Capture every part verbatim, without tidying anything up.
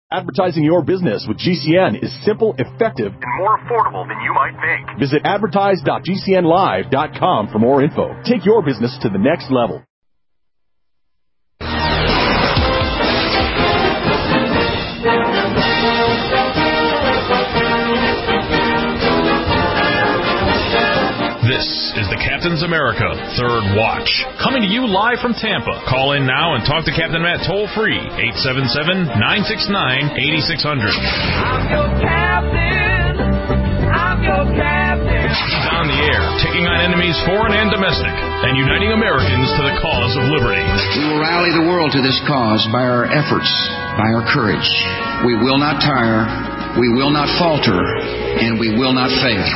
Advertising your business with G C N is simple, effective, and more affordable than you might think. Visit advertise dot g c n live dot com for more info. Take your business to the next level. This is the Captain's America Third Watch, coming to you live from Tampa. Call in now and talk to Captain Matt toll-free, eight seven seven, nine six nine, eight six zero zero. I'm your captain. I'm your captain. He's on the air, taking on enemies foreign and domestic, and uniting Americans to the cause of liberty. We will rally the world to this cause by our efforts, by our courage. We will not tire, we will not falter, and we will not fail.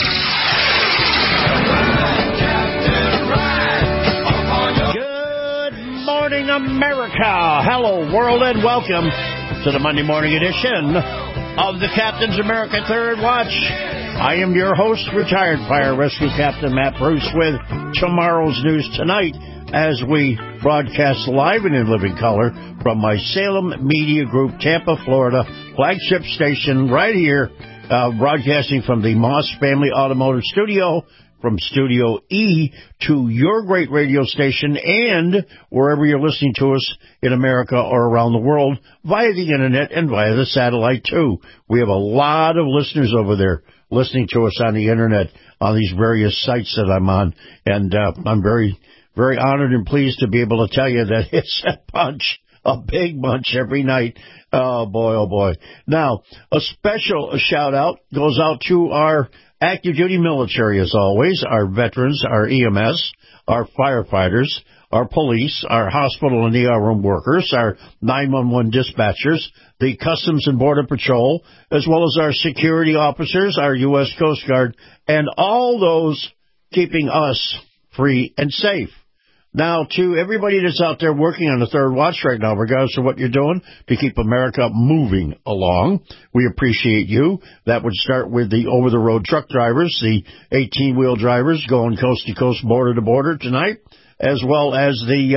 Good morning, America. Hello, world, and welcome to the Monday morning edition of the Captain's America Third Watch. I am your host, retired Fire Rescue Captain Matt Bruce, with tomorrow's news tonight as we broadcast live and in living color from my Salem Media Group, Tampa, Florida, flagship station right here, uh, broadcasting from the Moss Family Automotive Studio, from Studio E to your great radio station and wherever you're listening to us in America or around the world via the internet and via the satellite too. We have a lot of listeners over there listening to us on the internet on these various sites that I'm on, and uh, I'm very, very honored and pleased to be able to tell you that it's a bunch, a big bunch every night. Oh boy, oh boy. Now, a special shout out goes out to our active duty military, as always, our veterans, our E M S, our firefighters, our police, our hospital and E R room workers, our nine one one dispatchers, the Customs and Border Patrol, as well as our security officers, our U S Coast Guard, and all those keeping us free and safe. Now, to everybody that's out there working on the Third Watch right now, regardless of what you're doing to keep America moving along, we appreciate you. That would start with the over-the-road truck drivers, the eighteen-wheel drivers going coast to coast, border to border tonight, as well as the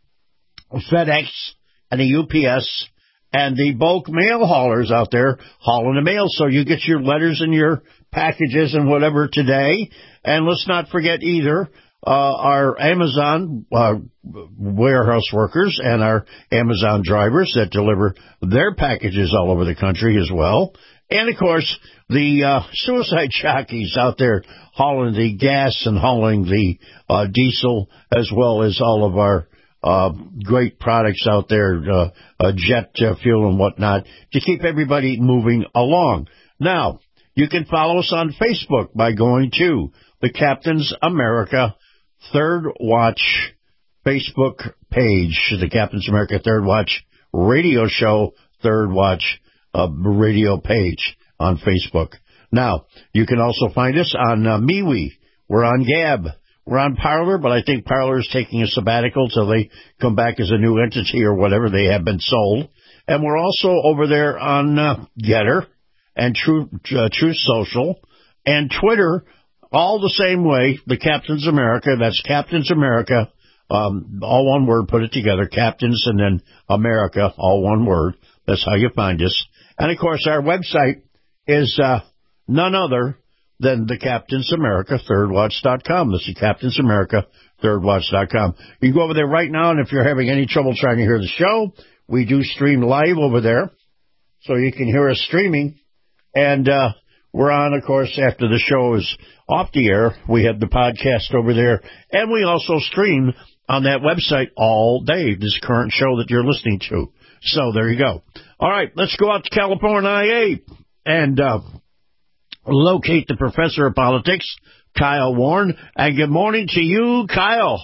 uh, FedEx and the U P S and the bulk mail haulers out there hauling the mail so you get your letters and your packages and whatever today. And let's not forget either Uh, our Amazon uh, warehouse workers and our Amazon drivers that deliver their packages all over the country as well. And, of course, the uh, suicide jockeys out there hauling the gas and hauling the uh, diesel, as well as all of our uh, great products out there, uh, uh, jet uh, fuel and whatnot, to keep everybody moving along. Now, you can follow us on Facebook by going to the Captain's America Third Watch Facebook page, the Captain's America Third Watch radio show, Third Watch uh, radio page on Facebook. Now, you can also find us on uh, MeWe. We're on Gab. We're on Parler, but I think Parler is taking a sabbatical till they come back as a new entity or whatever. They have been sold. And we're also over there on uh, Getter and True, uh, True Social and Twitter. All the same way, the Captain's America, that's Captain's America, um, all one word, put it together, Captain's and then America, all one word. That's how you find us. And, of course, our website is uh, none other than the Captain's America Third Watch dot com. This is Captain's America Third Watch dot com. You can go over there right now, and if you're having any trouble trying to hear the show, we do stream live over there, so you can hear us streaming. And uh we're on, of course, after the show is off the air. We have the podcast over there, and we also stream on that website all day, this current show that you're listening to. So there you go. All right, let's go out to California and uh, locate the professor of politics, Kyle Warren. And good morning to you, Kyle.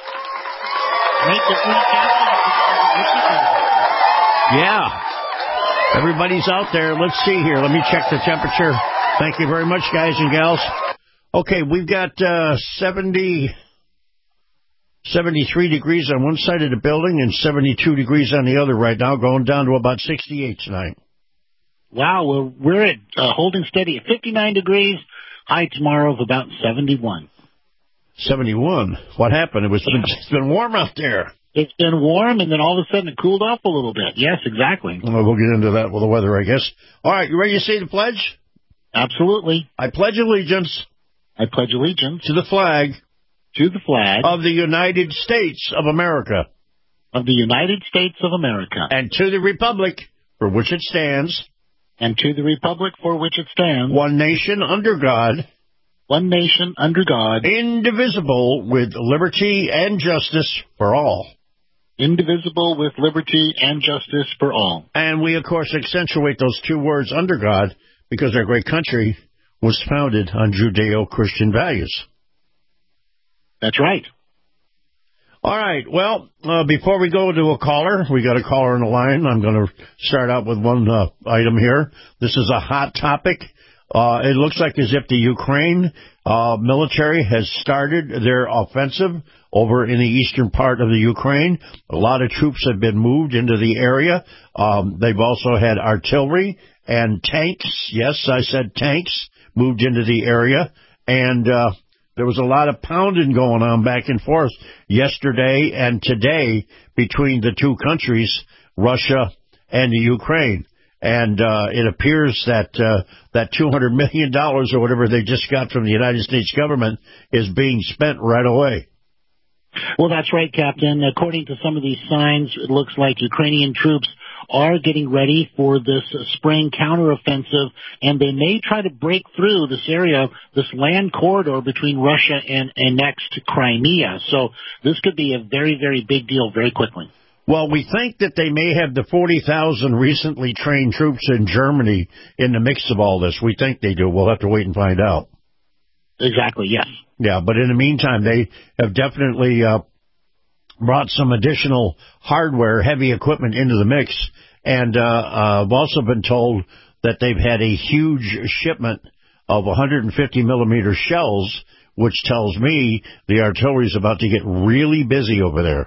Yeah. Everybody's out there. Let's see here. Let me check the temperature. Thank you very much, guys and gals. Okay, we've got uh, seventy, seventy-three degrees on one side of the building and seventy-two degrees on the other right now, going down to about sixty-eight tonight. Wow, well, we're at uh, holding steady at fifty-nine degrees. High tomorrow of about seventy-one. seventy-one? What happened? It was been, it's been warm out there. It's been warm, and then all of a sudden it cooled off a little bit. Yes, exactly. Well, we'll get into that with the weather, I guess. All right, you ready to say the pledge? Absolutely. I pledge allegiance I pledge allegiance to the flag to the flag of the United States of America of the United States of America and to the republic for which it stands, and to the republic for which it stands, one nation under God, one nation under God, indivisible with liberty and justice for all. indivisible with liberty and justice for all. And we, of course, accentuate those two words, under God, because our great country was founded on Judeo-Christian values. That's right. All right. Well, uh, before we go to a caller, we got a caller on the line. I'm going to start out with one uh, item here. This is a hot topic. Uh, it looks like as if the Ukraine uh, military has started their offensive over in the eastern part of the Ukraine. A lot of troops have been moved into the area. Um, they've also had artillery and tanks. Yes, I said tanks moved into the area. And uh, there was a lot of pounding going on back and forth yesterday and today between the two countries, Russia and the Ukraine. And uh, it appears that uh, that two hundred million dollars or whatever they just got from the United States government is being spent right away. Well, that's right, Captain. According to some of these signs, it looks like Ukrainian troops are getting ready for this spring counteroffensive, and they may try to break through this area, this land corridor between Russia and annexed Crimea. So this could be a very, very big deal very quickly. Well, we think that they may have the forty thousand recently trained troops in Germany in the mix of all this. We think they do. We'll have to wait and find out. Exactly, yes. Yeah, but in the meantime, they have definitely uh, brought some additional hardware, heavy equipment into the mix. And uh, uh, I've also been told that they've had a huge shipment of one hundred fifty millimeter shells, which tells me the artillery is about to get really busy over there.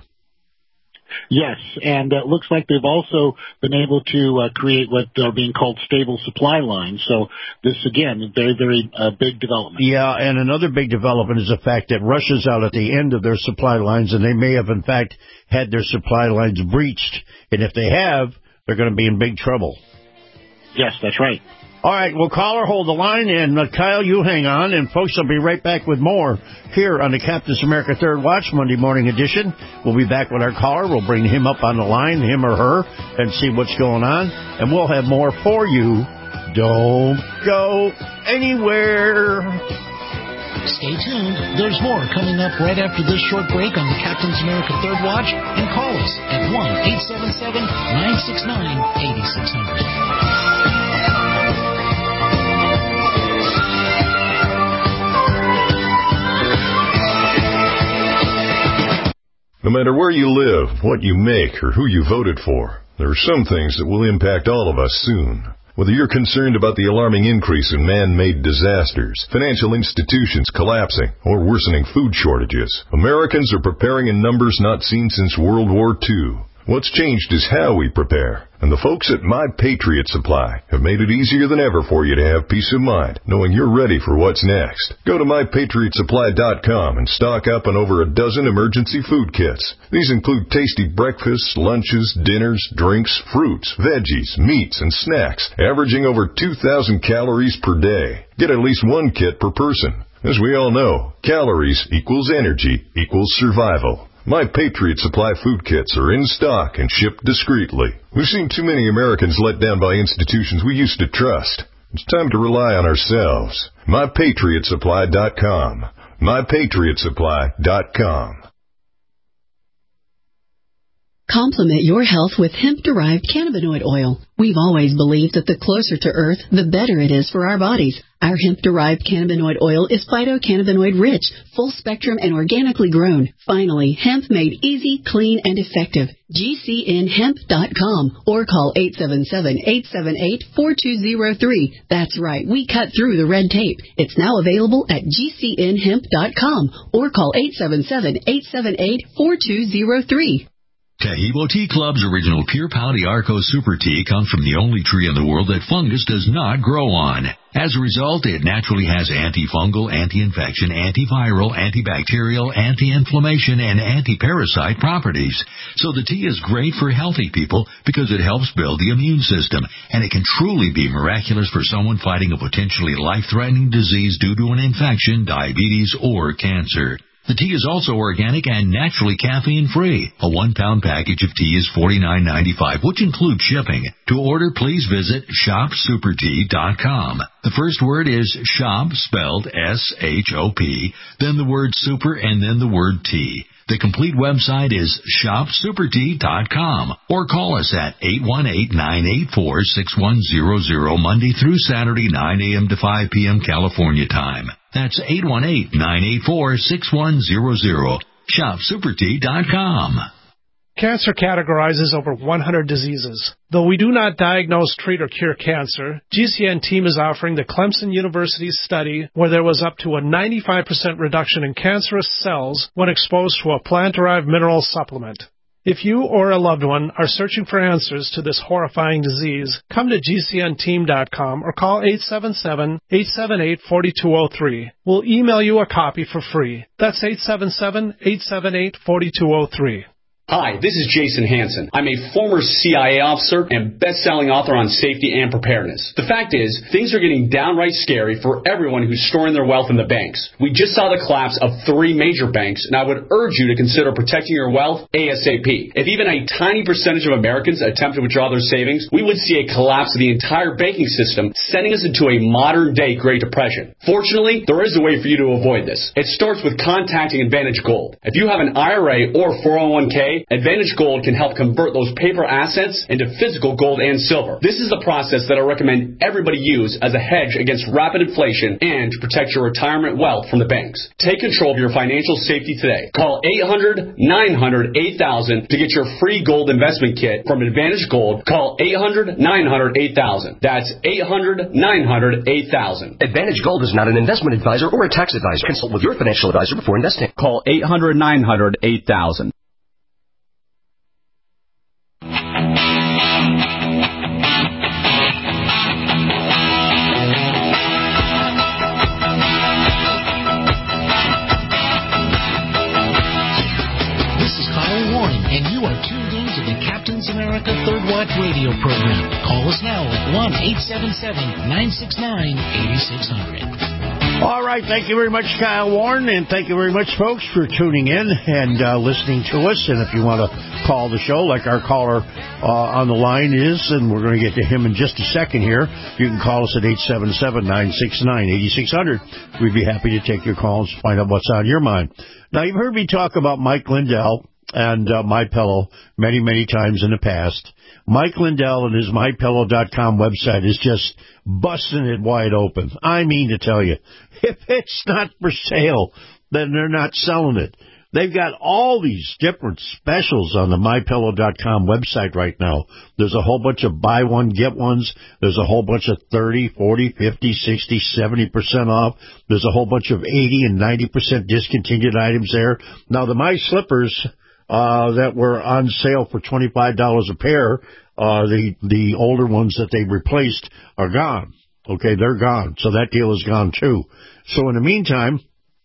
Yes, and it uh, looks like they've also been able to uh, create what are being called stable supply lines. So this, again, a very, very uh, big development. Yeah, and another big development is the fact that Russia's out at the end of their supply lines, and they may have, in fact, had their supply lines breached. And if they have, they're going to be in big trouble. Yes, that's right. All right, well, caller, hold the line, and uh, Kyle, you hang on, and folks, I'll be right back with more here on the Captain's America Third Watch Monday morning edition. We'll be back with our caller. We'll bring him up on the line, him or her, and see what's going on, and we'll have more for you. Don't go anywhere. Stay tuned. There's more coming up right after this short break on the Captain's America Third Watch, and call us at one eight seven seven, nine six nine, eight six zero zero. No matter where you live, what you make, or who you voted for, there are some things that will impact all of us soon. Whether you're concerned about the alarming increase in man-made disasters, financial institutions collapsing, or worsening food shortages, Americans are preparing in numbers not seen since World War Two. What's changed is how we prepare. And the folks at My Patriot Supply have made it easier than ever for you to have peace of mind, knowing you're ready for what's next. Go to my patriot supply dot com and stock up on over a dozen emergency food kits. These include tasty breakfasts, lunches, dinners, drinks, fruits, veggies, meats, and snacks, averaging over two thousand calories per day. Get at least one kit per person. As we all know, calories equals energy equals survival. My Patriot Supply food kits are in stock and shipped discreetly. We've seen too many Americans let down by institutions we used to trust. It's time to rely on ourselves. my patriot supply dot com. my patriot supply dot com. Complement your health with hemp-derived cannabinoid oil. We've always believed that the closer to Earth, the better it is for our bodies. Our hemp-derived cannabinoid oil is phytocannabinoid-rich, full-spectrum, and organically grown. Finally, hemp made easy, clean, and effective. G C N hemp dot com or call eight seven seven, eight seven eight, four two zero three. That's right, we cut through the red tape. It's now available at G C N hemp dot com or call eight seven seven, eight seven eight, four two zero three. Tahibo Tea Club's original Pure Pau Arco Super Tea comes from the only tree in the world that fungus does not grow on. As a result, it naturally has antifungal, anti-infection, antiviral, antibacterial, anti-inflammation, and anti-parasite properties. So the tea is great for healthy people because it helps build the immune system, and it can truly be miraculous for someone fighting a potentially life-threatening disease due to an infection, diabetes, or cancer. The tea is also organic and naturally caffeine-free. A one-pound package of tea is forty-nine ninety-five, which includes shipping. To order, please visit shop super tea dot com. The first word is shop, spelled S H O P, then the word super, and then the word tea. The complete website is shop super tea dot com, or call us at eight one eight, nine eight four, six one zero zero Monday through Saturday, nine a.m. to five p.m. California time. That's eight one eight, nine eight four, six one zero zero. shop super tea dot com. Cancer categorizes over one hundred diseases. Though we do not diagnose, treat, or cure cancer, G C N team is offering the Clemson University study where there was up to a ninety-five percent reduction in cancerous cells when exposed to a plant-derived mineral supplement. If you or a loved one are searching for answers to this horrifying disease, come to G C N team dot com or call eight seven seven, eight seven eight, four two zero three. We'll email you a copy for free. That's eight seven seven, eight seven eight, four two zero three. Hi, this is Jason Hansen. I'm a former C I A officer and best-selling author on safety and preparedness. The fact is, things are getting downright scary for everyone who's storing their wealth in the banks. We just saw the collapse of three major banks, and I would urge you to consider protecting your wealth ASAP. If even a tiny percentage of Americans attempt to withdraw their savings, we would see a collapse of the entire banking system, sending us into a modern-day Great Depression. Fortunately, there is a way for you to avoid this. It starts with contacting Advantage Gold. If you have an I R A or four oh one k, Advantage Gold can help convert those paper assets into physical gold and silver. This is the process that I recommend everybody use as a hedge against rapid inflation and to protect your retirement wealth from the banks. Take control of your financial safety today. Call eight hundred, nine hundred, eight thousand to get your free gold investment kit from Advantage Gold. Call eight hundred, nine hundred, eight thousand. That's eight hundred, nine hundred, eight thousand. Advantage Gold is not an investment advisor or a tax advisor. Consult with your financial advisor before investing. Call eight hundred, nine hundred, eight thousand. And you are tuned in to the Captain's America Third Watch radio program. Call us now at one eight seven seven, nine six nine, eight six zero zero. All right, thank you very much, Kyle Warren, and thank you very much, folks, for tuning in and uh, listening to us. And if you want to call the show, like our caller uh, on the line is, and we're going to get to him in just a second here, you can call us at eight seven seven, nine six nine, eight six zero zero. We'd be happy to take your calls and find out what's on your mind. Now, you've heard me talk about Mike Lindell and uh, MyPillow many, many times in the past. Mike Lindell and his my pillow dot com website is just busting it wide open. I mean to tell you, if it's not for sale, then they're not selling it. They've got all these different specials on the my pillow dot com website right now. There's a whole bunch of buy one, get ones. There's a whole bunch of thirty, forty, fifty, sixty, seventy percent off. There's a whole bunch of eighty and ninety percent discontinued items there. Now, the My Slippers uh that were on sale for twenty-five dollars a pair, uh the the older ones that they replaced are gone. Okay, they're gone. So that deal is gone too. So in the meantime,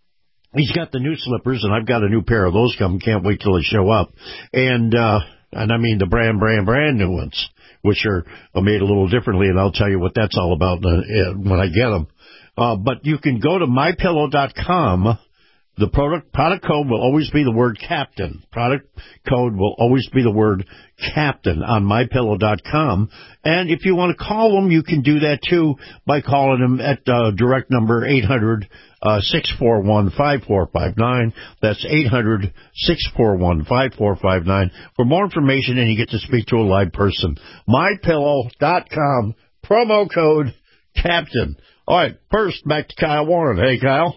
he's got the new slippers, and I've got a new pair of those coming. Can't wait till they show up. And uh and I mean the brand brand brand new ones, which are made a little differently, and I'll tell you what that's all about uh, when I get them. Uh but you can go to my pillow dot com. The product product code will always be the word Captain. Product code will always be the word Captain on my pillow dot com. And if you want to call them, you can do that, too, by calling them at uh, direct number eight hundred, six four one, five four five nine. That's eight hundred, six four one, five four five nine. For more information, and you get to speak to a live person. my pillow dot com, promo code Captain. All right, first, back to Kyle Warren. Hey, Kyle.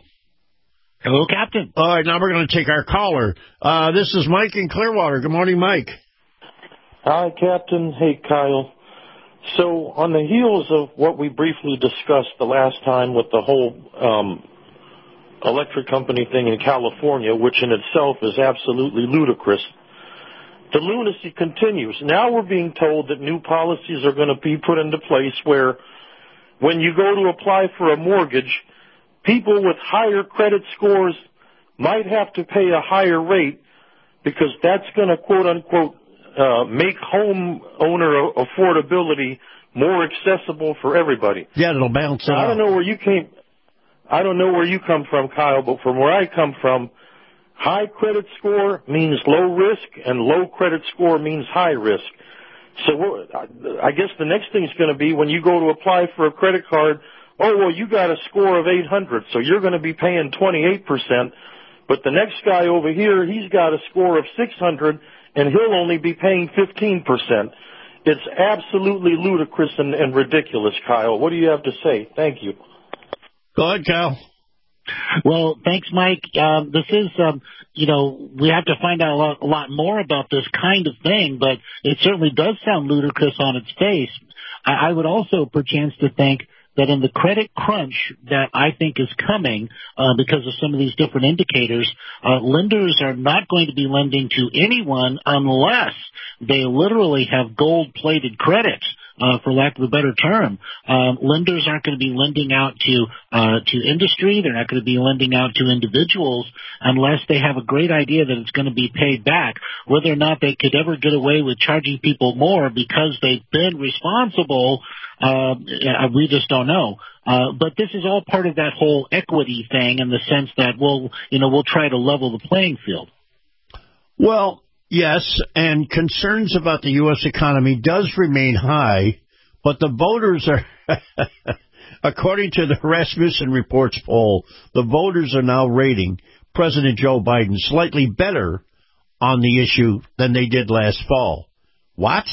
Hello, Captain. All right, now we're going to take our caller. Uh, this is Mike in Clearwater. Good morning, Mike. Hi, Captain. Hey, Kyle. So on the heels of what we briefly discussed the last time with the whole um, electric company thing in California, which in itself is absolutely ludicrous, the lunacy continues. Now we're being told that new policies are going to be put into place where when you go to apply for a mortgage, people with higher credit scores might have to pay a higher rate because that's going to, quote unquote, uh, make home owner affordability more accessible for everybody. Yeah, it'll balance it out. I don't know where you came, I don't know where you come from, Kyle, but from where I come from, high credit score means low risk and low credit score means high risk. So I guess the next thing's going to be when you go to apply for a credit card, oh, well, you got a score of eight hundred, so you're going to be paying twenty-eight percent. But the next guy over here, he's got a score of six hundred, and he'll only be paying fifteen percent. It's absolutely ludicrous and, and ridiculous, Kyle. What do you have to say? Thank you. Go ahead, Kyle. Well, thanks, Mike. Um, this is, um, you know, we have to find out a lot, a lot more about this kind of thing, but it certainly does sound ludicrous on its face. I, I would also, perchance, to think that in the credit crunch that I think is coming uh, because of some of these different indicators, uh, lenders are not going to be lending to anyone unless they literally have gold-plated credit. Uh, for lack of a better term, um, lenders aren't going to be lending out to uh, to industry. They're not going to be lending out to individuals unless they have a great idea that it's going to be paid back. Whether or not they could ever get away with charging people more because they've been responsible, uh, we just don't know. Uh, but this is all part of that whole equity thing in the sense that we'll, you know, we'll try to level the playing field. Well, yes, and concerns about the U S economy does remain high, but the voters are, according to the Rasmussen Reports poll, the voters are now rating President Joe Biden slightly better on the issue than they did last fall. What?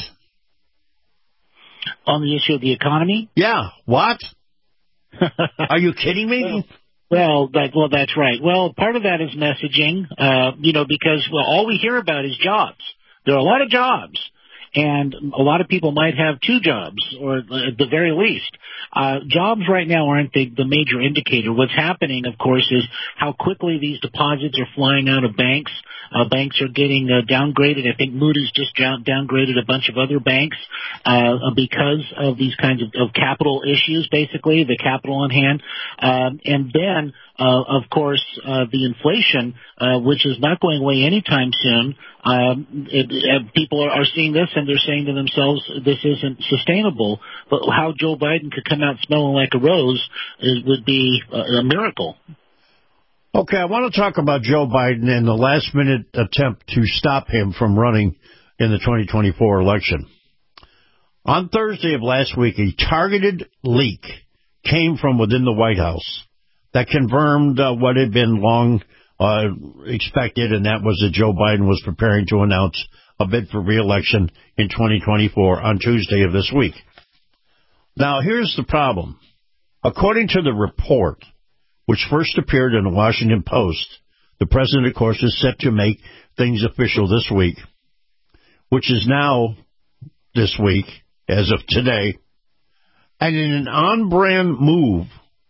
On the issue of the economy? Yeah, what? Are you kidding me? Well, Well, that, well, that's right. Well, part of that is messaging, uh, you know, because well, all we hear about is jobs. There are a lot of jobs, and a lot of people might have two jobs, or at the very least. Uh, jobs right now aren't the, the major indicator. What's happening, of course, is how quickly these deposits are flying out of banks. Uh, banks are getting uh, downgraded. I think Moody's just down, downgraded a bunch of other banks uh, because of these kinds of, of capital issues, basically, the capital on hand. Um, and then, uh, of course, uh, the inflation, uh, which is not going away anytime soon. Um, it, it, people are, are seeing this, and they're saying to themselves, this isn't sustainable. But how Joe Biden could come out smelling like a rose is, would be a, a miracle. Okay, I want to talk about Joe Biden and the last-minute attempt to stop him from running in the twenty twenty-four election. On Thursday of last week, a targeted leak came from within the White House that confirmed uh, what had been long uh, expected, and that was that Joe Biden was preparing to announce a bid for re-election in twenty twenty-four on Tuesday of this week. Now, here's the problem. According to the report, which first appeared in the Washington Post, the president, of course, is set to make things official this week, which is now this week, as of today. And in an on-brand move,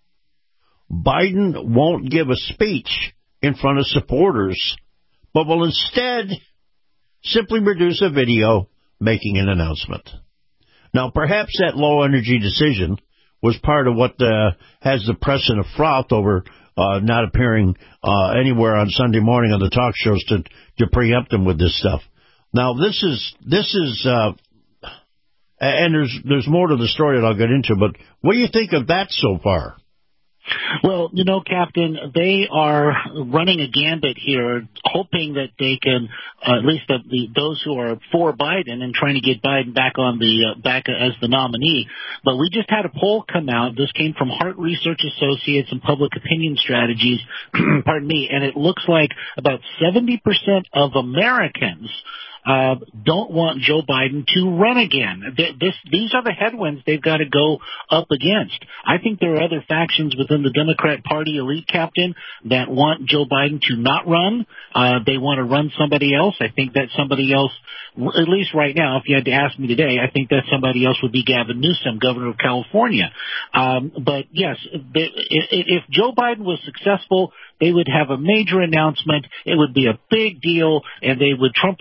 Biden won't give a speech in front of supporters, but will instead simply produce a video making an announcement. Now, perhaps that low-energy decision was part of what uh, has the press in a froth over uh, not appearing uh, anywhere on Sunday morning on the talk shows to, to preempt him with this stuff. Now, this is, this is, uh, and there's, there's more to the story that I'll get into, but what do you think of that so far? Well, you know, Captain, they are running a gambit here, hoping that they can, uh, at least the, the, those who are for Biden and trying to get Biden back on the uh, back as the nominee. But we just had a poll come out. This came from Hart Research Associates and Public Opinion Strategies. Pardon me, and it looks like about seventy percent of Americans Uh, don't want Joe Biden to run again. This, these are the headwinds they've got to go up against. I think there are other factions within the Democrat Party elite, Captain, that want Joe Biden to not run. Uh, they want to run somebody else. I think that somebody else, at least right now, if you had to ask me today, I think that somebody else would be Gavin Newsom, governor of California. Um, but yes, if Joe Biden was successful, they would have a major announcement. It would be a big deal, and they would trumpet it from the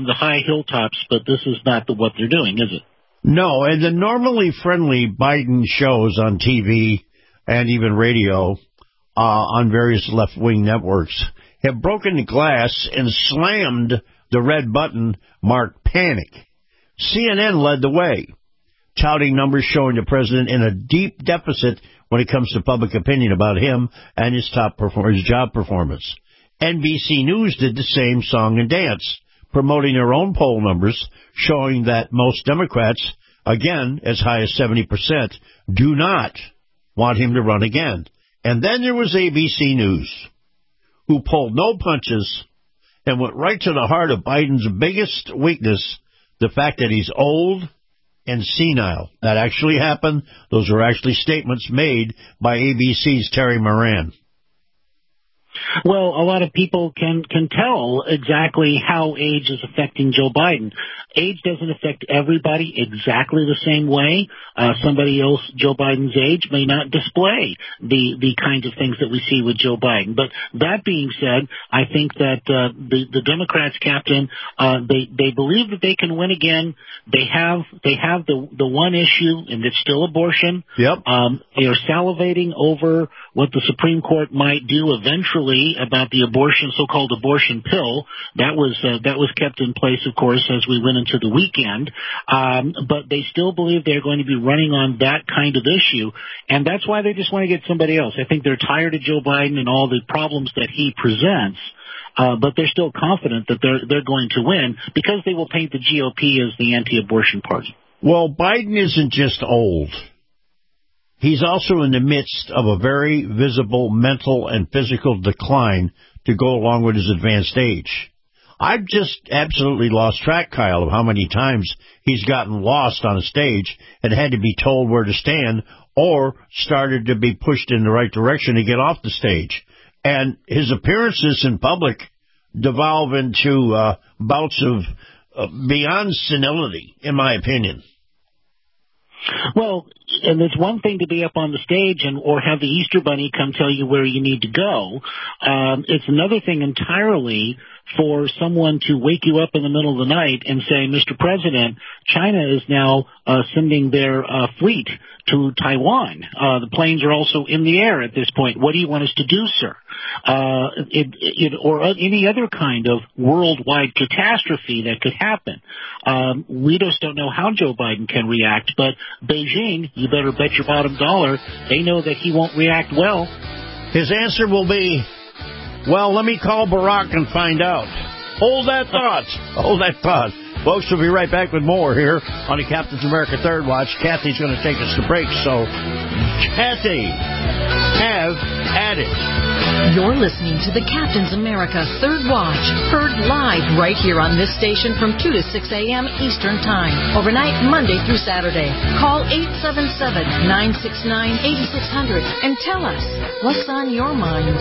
the high hilltops, but this is not the, what they're doing, is it? No, and the normally friendly Biden shows on T V and even radio uh, on various left-wing networks have broken the glass and slammed the red button marked panic. C N N led the way, touting numbers showing the president in a deep deficit when it comes to public opinion about him and his top perform- his job performance. N B C News did the same song and dance, promoting their own poll numbers, showing that most Democrats, again, as high as seventy percent, do not want him to run again. And then there was A B C News, who pulled no punches and went right to the heart of Biden's biggest weakness, the fact that he's old and senile. That actually happened. Those are actually statements made by A B C's Terry Moran. Well, a lot of people can, can tell exactly how age is affecting Joe Biden. Age doesn't affect everybody exactly the same way. Uh, somebody else, Joe Biden's age, may not display the, the kinds of things that we see with Joe Biden. But that being said, I think that uh, the, the Democrats, Captain, uh, they, they believe that they can win again. They have they have the, the one issue, and it's still abortion. Yep. Um, they are salivating over what the Supreme Court might do eventually about the abortion, so-called abortion pill. That was uh, that was kept in place, of course, as we went into the weekend. Um, but they still believe they're going to be running on that kind of issue, and that's why they just want to get somebody else. I think they're tired of Joe Biden and all the problems that he presents. Uh, but they're still confident that they're they're going to win because they will paint the G O P as the anti-abortion party. Well, Biden isn't just old. He's also in the midst of a very visible mental and physical decline to go along with his advanced age. I've just absolutely lost track, Kyle, of how many times he's gotten lost on a stage and had to be told where to stand or started to be pushed in the right direction to get off the stage. And his appearances in public devolve into uh, bouts of uh, beyond senility, in my opinion. Well, and it's one thing to be up on the stage and or have the Easter Bunny come tell you where you need to go. Um, it's another thing entirely for someone to wake you up in the middle of the night and say, Mister President, China is now uh, sending their uh, fleet to Taiwan. Uh, the planes are also in the air at this point. What do you want us to do, sir? Uh, it, it, or any other kind of worldwide catastrophe that could happen. Um, we just don't know how Joe Biden can react, but Beijing, you better bet your bottom dollar, they know that he won't react well. His answer will be, well, let me call Barack and find out. Hold that thought. Hold that thought. Folks, we'll be right back with more here on the Captain's America Third Watch. Kathy's going to take us to break, so Kathy, have at it. You're listening to the Captain's America Third Watch, heard live right here on this station from two to six a.m. Eastern Time, overnight Monday through Saturday. Call eight seven seven, nine six nine, eight six zero zero and tell us what's on your mind.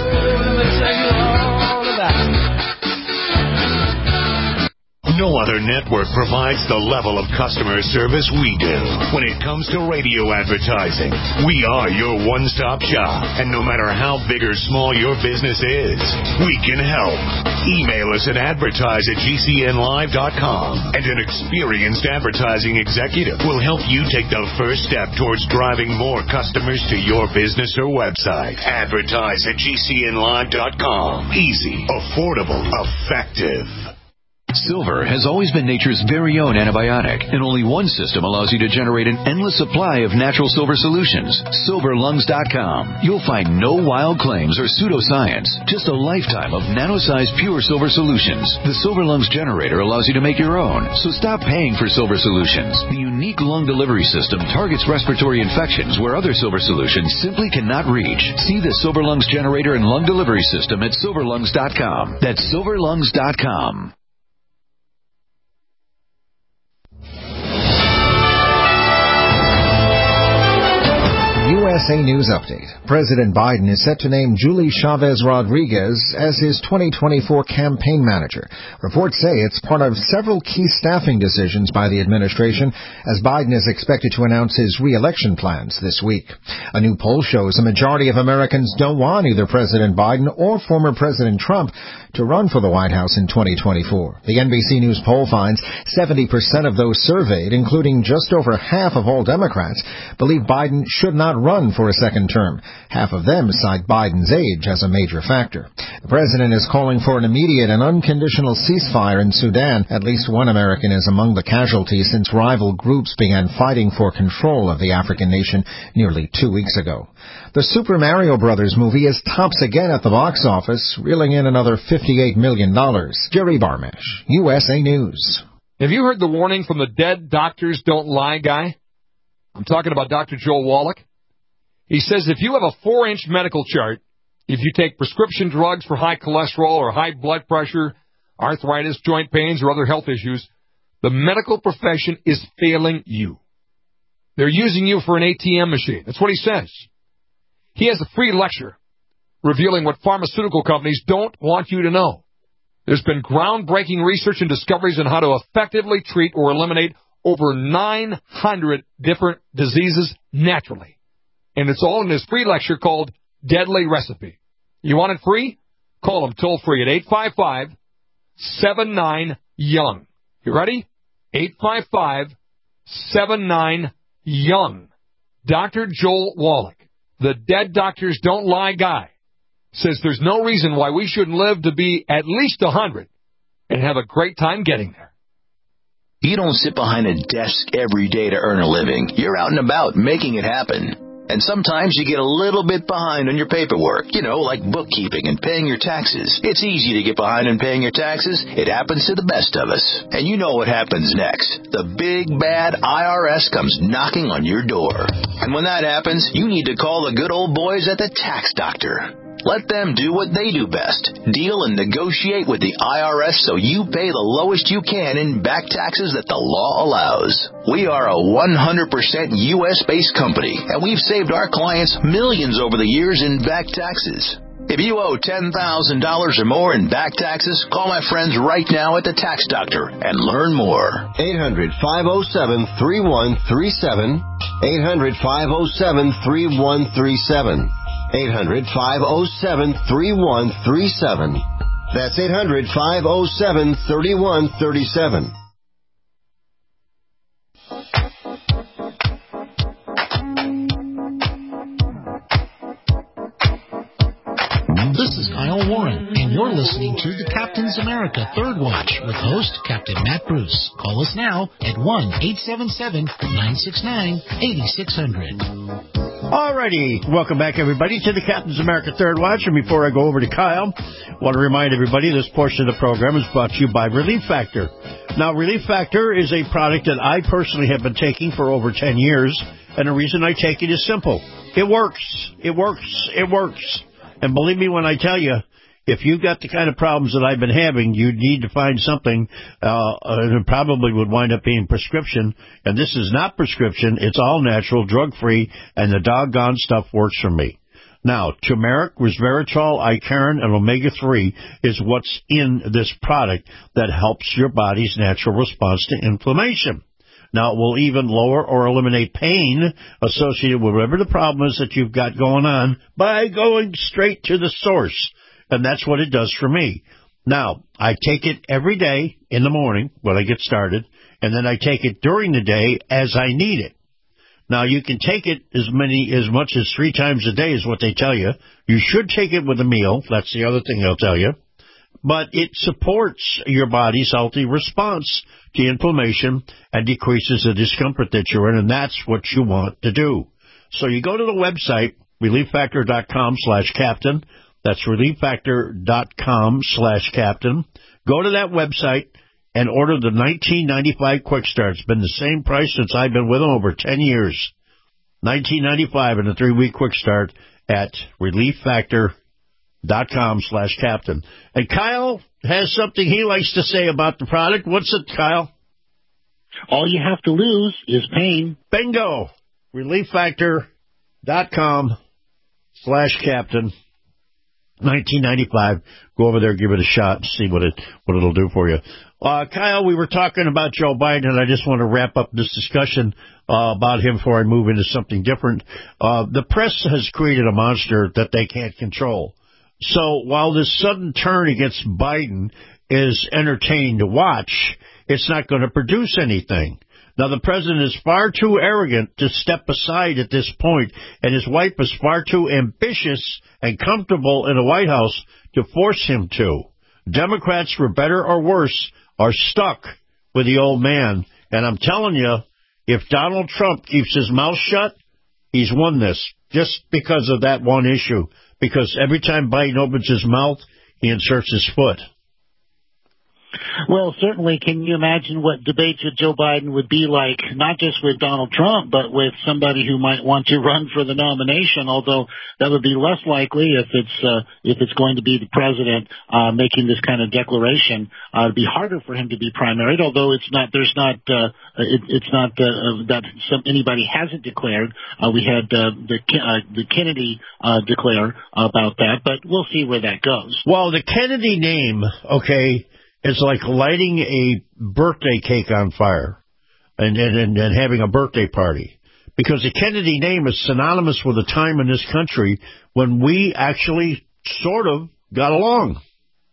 No other network provides the level of customer service we do. When it comes to radio advertising, we are your one-stop shop. And no matter how big or small your business is, we can help. Email us at advertise at G C N live dot com, and an experienced advertising executive will help you take the first step towards driving more customers to your business or website. Advertise at G C N live dot com. Easy, affordable, effective. Silver has always been nature's very own antibiotic, and only one system allows you to generate an endless supply of natural silver solutions. silver lungs dot com. You'll find no wild claims or pseudoscience, just a lifetime of nano-sized pure silver solutions. The Silver Lungs generator allows you to make your own, so stop paying for silver solutions. The unique lung delivery system targets respiratory infections where other silver solutions simply cannot reach. See the Silver Lungs generator and lung delivery system at silver lungs dot com. That's silver lungs dot com. U S S A News Update. President Biden is set to name Julie Chavez Rodriguez as his twenty twenty-four campaign manager. Reports say it's part of several key staffing decisions by the administration, as Biden is expected to announce his re-election plans this week. A new poll shows a majority of Americans don't want either President Biden or former President Trump to run for the White House in twenty twenty-four. The N B C News poll finds seventy percent of those surveyed, including just over half of all Democrats, believe Biden should not run for a second term. Half of them cite Biden's age as a major factor. The president is calling for an immediate and unconditional ceasefire in Sudan. At least one American is among the casualties since rival groups began fighting for control of the African nation nearly two weeks ago. The Super Mario Brothers movie is tops again at the box office, reeling in another fifty-eight million dollars. Jerry Barmesh, U S A News. Have you heard the warning from the dead doctors don't lie guy? I'm talking about Doctor Joel Wallach. He says if you have a four-inch medical chart, if you take prescription drugs for high cholesterol or high blood pressure, arthritis, joint pains, or other health issues, the medical profession is failing you. They're using you for an A T M machine. That's what he says. He has a free lecture revealing what pharmaceutical companies don't want you to know. There's been groundbreaking research and discoveries on how to effectively treat or eliminate over nine hundred different diseases naturally. And it's all in his free lecture called Deadly Recipe. You want it free? Call him toll free at eight five five, seven nine, young. You ready? eight five five, seven nine, young. Doctor Joel Wallach, the dead doctors don't lie guy, says there's no reason why we shouldn't live to be at least one hundred and have a great time getting there. You don't sit behind a desk every day to earn a living. You're out and about making it happen. And sometimes you get a little bit behind on your paperwork, you know, like bookkeeping and paying your taxes. It's easy to get behind on paying your taxes. It happens to the best of us. And you know what happens next. The big, bad I R S comes knocking on your door. And when that happens, you need to call the good old boys at the Tax Doctor. Let them do what they do best. Deal and negotiate with the I R S so you pay the lowest you can in back taxes that the law allows. We are a one hundred percent U S-based company, and we've saved our clients millions over the years in back taxes. If you owe ten thousand dollars or more in back taxes, call my friends right now at the Tax Doctor and learn more. eight hundred, five oh seven, three one three seven. eight hundred, five oh seven, three one three seven. eight hundred, five oh seven, three one three seven. That's eight hundred, five oh seven, three one three seven. This is Kyle Warren, and you're listening to the Captain's America Third Watch with host Captain Matt Bruce. Call us now at one eight seven seven, nine six nine, eight six zero zero. Alrighty, welcome back everybody to the Captain's America Third Watch. And before I go over to Kyle, I want to remind everybody this portion of the program is brought to you by Relief Factor. Now, Relief Factor is a product that I personally have been taking for over ten years, and the reason I take it is simple. It works. It works. It works. And believe me when I tell you, if you've got the kind of problems that I've been having, you need to find something uh, that probably would wind up being prescription. And this is not prescription. It's all natural, drug-free, and the doggone stuff works for me. Now, turmeric, resveratrol, Icariin, and omega three is what's in this product that helps your body's natural response to inflammation. Now, it will even lower or eliminate pain associated with whatever the problem is that you've got going on by going straight to the source. And that's what it does for me. Now, I take it every day in the morning when I get started, and then I take it during the day as I need it. Now, you can take it as many, as much as three times a day is what they tell you. You should take it with a meal. That's the other thing they'll tell you. But it supports your body's healthy response to inflammation and decreases the discomfort that you're in, and that's what you want to do. So you go to the website, relieffactor.com slash captain. That's relieffactor.com slash captain. Go to that website and order the nineteen ninety-five Quick Start. It's been the same price since I've been with them over ten years. nineteen ninety-five in a three-week Quick Start at relieffactor.com slash captain. And Kyle has something he likes to say about the product. What's it, Kyle? All you have to lose is pain. Bingo. Relief Factor dot com slash captain nineteen ninety-five. Go over there, give it a shot, and see what it what it'll do for you. Uh, Kyle, we were talking about Joe Biden, and I just want to wrap up this discussion uh, about him before I move into something different. Uh, the press has created a monster that they can't control. So while this sudden turn against Biden is entertaining to watch, it's not going to produce anything. Now, the president is far too arrogant to step aside at this point, and his wife is far too ambitious and comfortable in the White House to force him to. Democrats, for better or worse, are stuck with the old man. And I'm telling you, if Donald Trump keeps his mouth shut, he's won this just because of that one issue. Because every time Biden opens his mouth, he inserts his foot. Well, certainly, can you imagine what debates with Joe Biden would be like, not just with Donald Trump, but with somebody who might want to run for the nomination, although that would be less likely if it's uh, if it's going to be the president uh, making this kind of declaration. Uh, it'd be harder for him to be primaried, although it's not, there's not, uh, it, it's not uh, that some, anybody hasn't declared. Uh, we had uh, the, uh, the Kennedy uh, declare about that, but we'll see where that goes. Well, the Kennedy name, okay, it's like lighting a birthday cake on fire and, and, and having a birthday party. Because the Kennedy name is synonymous with a time in this country when we actually sort of got along.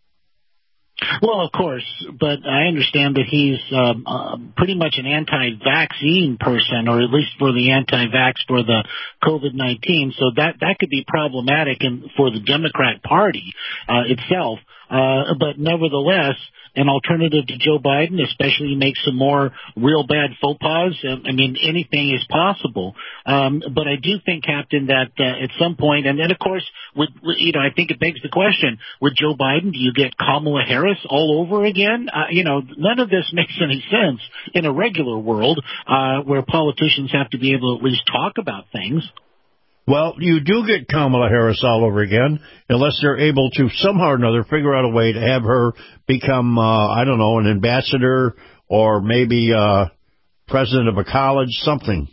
Well, of course, but I understand that he's um, uh, pretty much an anti-vaccine person, or at least for the anti-vax for the COVID nineteen. So that, that could be problematic in, for the Democrat Party uh, itself. Uh, but nevertheless, an alternative to Joe Biden, especially make some more real bad faux pas. I mean, anything is possible. Um, but I do think, Captain, that uh, at some point, and then, of course, with, you know, I think it begs the question, with Joe Biden, do you get Kamala Harris all over again? Uh, you know, none of this makes any sense in a regular world uh, where politicians have to be able to at least talk about things. Well, you do get Kamala Harris all over again, unless they're able to somehow or another figure out a way to have her become, uh, I don't know, an ambassador or maybe uh, president of a college, something.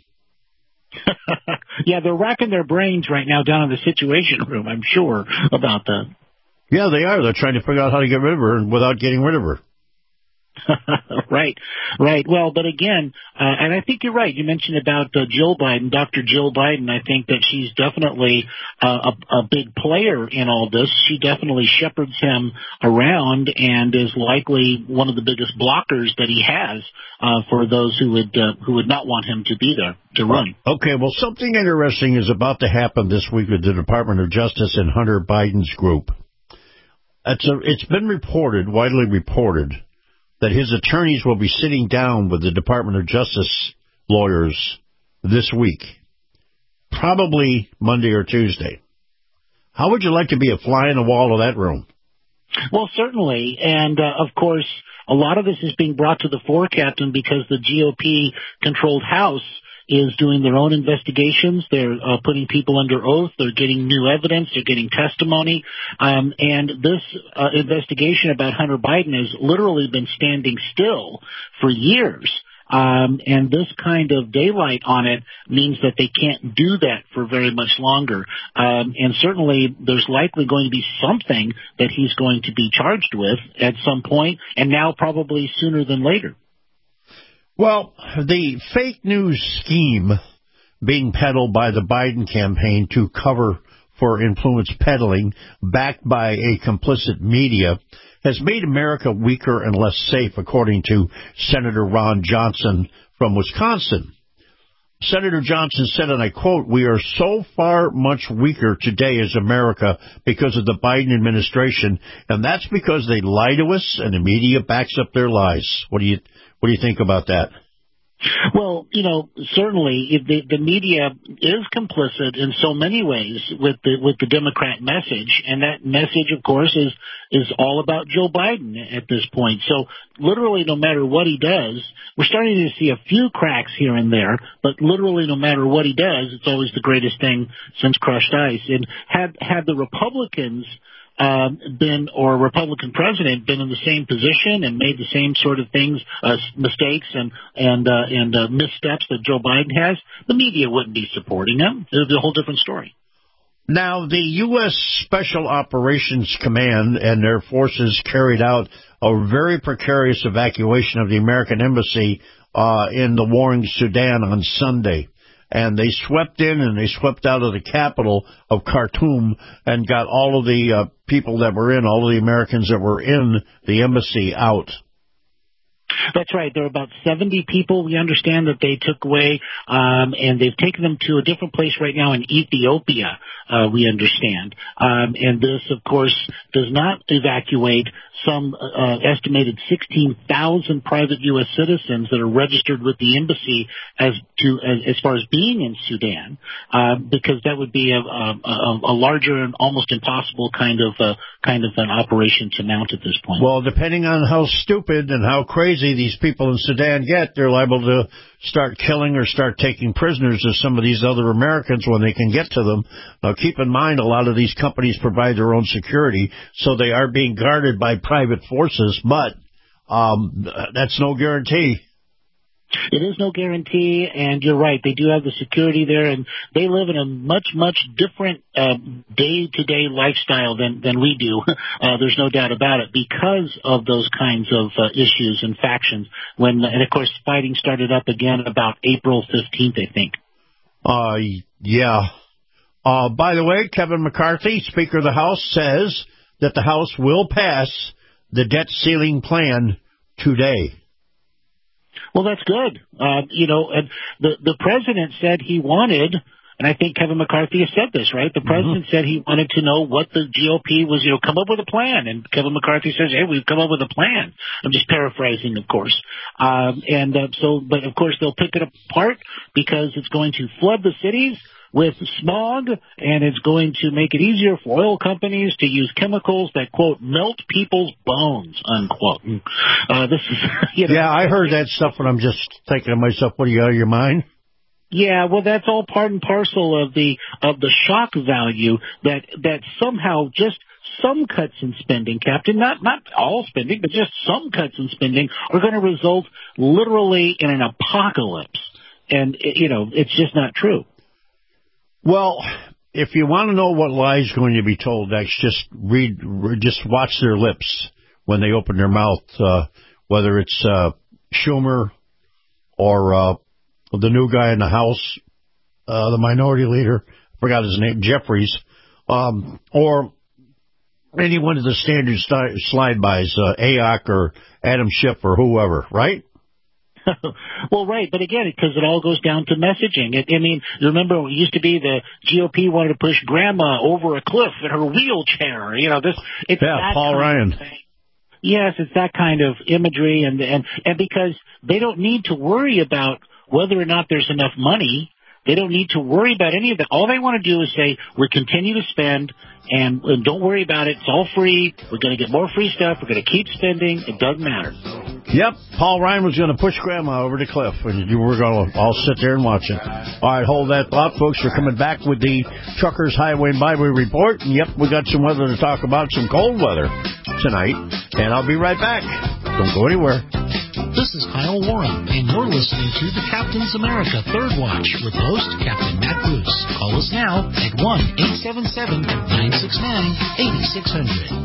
Yeah, they're racking their brains right now down in the Situation Room, I'm sure, about that. Yeah, they are. They're trying to figure out how to get rid of her without getting rid of her. Right, right. Well, but again, uh, and I think you're right. You mentioned about uh, Jill Biden, Doctor Jill Biden. I think that she's definitely uh, a, a big player in all this. She definitely shepherds him around and is likely one of the biggest blockers that he has uh, for those who would uh, who would not want him to be there to run. Okay, well, something interesting is about to happen this week with the Department of Justice and Hunter Biden's group. It's a, it's been reported, widely reported, that his attorneys will be sitting down with the Department of Justice lawyers this week, probably Monday or Tuesday. How would you like to be a fly in the wall of that room? Well, certainly. And, uh, of course, a lot of this is being brought to the fore, Captain, because the G O P-controlled House is doing their own investigations. They're uh, putting people under oath. They're getting new evidence. They're getting testimony. Um, and this uh, investigation about Hunter Biden has literally been standing still for years. Um, and this kind of daylight on it means that they can't do that for very much longer. Um, and certainly there's likely going to be something that he's going to be charged with at some point, and now probably sooner than later. Well, the fake news scheme being peddled by the Biden campaign to cover for influence peddling, backed by a complicit media, has made America weaker and less safe, according to Senator Ron Johnson from Wisconsin. Senator Johnson said, and I quote, "We are so far much weaker today as America because of the Biden administration, and that's because they lie to us and the media backs up their lies." What do you What do you think about that? Well, you know, certainly if the, the media is complicit in so many ways with the with the Democrat message, and that message, of course, is is all about Joe Biden at this point. So literally, no matter what he does, we're starting to see a few cracks here and there, but literally, no matter what he does, it's always the greatest thing since crushed ice. And had had the Republicans um, been, or a Republican president been in the same position and made the same sort of things, uh, mistakes and and uh, and uh, missteps that Joe Biden has, the media wouldn't be supporting him. It would be a whole different story. Now, the U S Special Operations Command and their forces carried out a very precarious evacuation of the American embassy uh, in the warring Sudan on Sunday. And they swept in and they swept out of the capital of Khartoum and got all of the uh, people that were in, all of the Americans that were in the embassy out. That's right. There are about seventy people, we understand, that they took away, um, and they've taken them to a different place right now in Ethiopia, uh, we understand. Um, and this, of course, does not evacuate some uh, estimated sixteen thousand private U S citizens that are registered with the embassy as to as, as far as being in Sudan, uh, because that would be a, a, a larger and almost impossible kind of uh, kind of an operation to mount at this point. Well, depending on how stupid and how crazy these people in Sudan get, they're liable to start killing or start taking prisoners of some of these other Americans when they can get to them. Now, keep in mind, a lot of these companies provide their own security, so they are being guarded by private forces, but um, that's no guarantee. It is no guarantee, and you're right. They do have the security there, and they live in a much, much different uh, day-to-day lifestyle than, than we do. Uh, there's no doubt about it, because of those kinds of uh, issues and factions. When, and, of course, fighting started up again about April fifteenth, I think. Uh, yeah. Uh, by the way, Kevin McCarthy, Speaker of the House, says that the House will pass the debt ceiling plan today. Well, that's good. Uh, you know, and the the president said he wanted, and I think Kevin McCarthy has said this, right? The president mm-hmm. said he wanted to know what the G O P was, you know, come up with a plan. And Kevin McCarthy says, hey, we've come up with a plan. I'm just paraphrasing, of course. Um, and uh, so, but of course, they'll pick it apart because it's going to flood the cities with smog, and it's going to make it easier for oil companies to use chemicals that, quote, melt people's bones, unquote. Uh, this is, you know, yeah, I heard that stuff, and I'm just thinking to myself, what, are you out of your mind? Yeah, well, that's all part and parcel of the of the shock value that that somehow just some cuts in spending, Captain, not not all spending, but just some cuts in spending are going to result literally in an apocalypse. And, you know, it's just not true. Well, if you want to know what lie is going to be told next, just read, just watch their lips when they open their mouth, uh, whether it's uh, Schumer or uh, the new guy in the House, uh, the minority leader, I forgot his name, Jeffries, um, or any one of the standard slide-bys, uh, A O C or Adam Schiff or whoever, right? Well, right, but again, because it all goes down to messaging. It, I mean, remember, it used to be the G O P wanted to push Grandma over a cliff in her wheelchair. You know, this. It's yeah, that Paul Ryan. Yes, it's that kind of imagery, and and and because they don't need to worry about whether or not there's enough money. They don't need to worry about any of that. All they want to do is say, we continue to spend, and, and don't worry about it. It's all free. We're going to get more free stuff. We're going to keep spending. It doesn't matter. Yep, Paul Ryan was going to push Grandma over the cliff, and you were going to all sit there and watch it. All right, hold that thought, folks. We're coming back with the Truckers Highway and Byway Report. And, yep, we got some weather to talk about, some cold weather tonight, and I'll be right back. Don't go anywhere. This is Kyle Warren, and you're listening to the Captain's America Third Watch with host Captain Matt Bruce. Call us now at one eight seven seven, nine six nine, eight six zero zero.